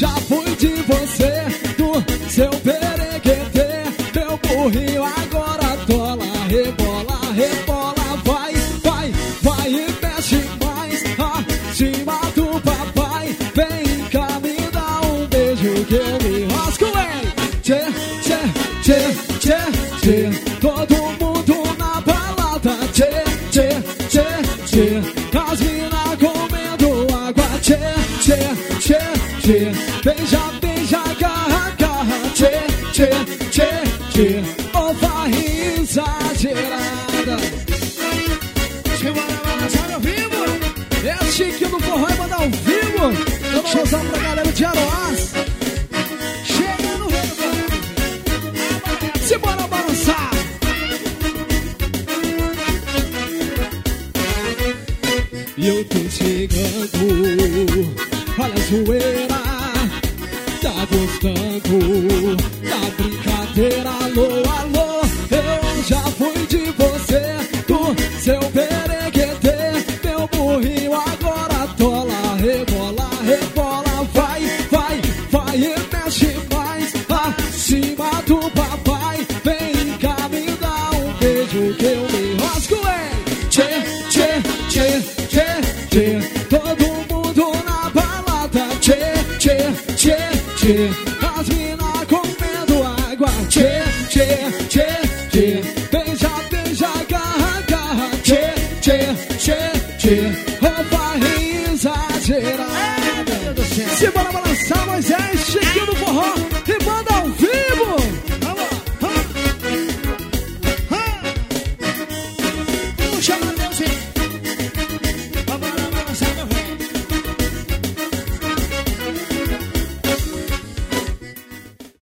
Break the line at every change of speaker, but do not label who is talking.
já fui de você, do seu perequetê. Meu burrinho agora tola, rebola, rebola. Vai, vai, vai e mexe mais acima do papai. Vem cá, me dá um beijo que eu me rasco, hein? Tchê, tchê, tchê, tchê, tchê. Todo mundo na balada. Tchê, tchê, tchê, tchê. As mina comendo água. Tchê, tchê, tchê, tchê. Beija, beija, agarra, agarra. Tchê, tchê, tchê, tchê. Ô farrinha exagerada.
Sabe ao vivo?
É a Chiquinho do Forró e mandar ao vivo. Vamos usar pra galera de Aroás.
Chega no reino.
Se bora balançar. E eu tô chegando. Olha a zoeira. Tá gostando da brincadeira. Alô, alô. Eu já fui de você, do seu perequetê. Meu burrinho agora tola, rebola, rebola. Vai, vai, vai e mexe mais acima do papai. Vem cá, me dá um beijo que eu me rasgo, hein? Tchê, tchê, tchê, tchê, tchê. Todo mundo na balada. Tchê, tchê, tchê, tchê.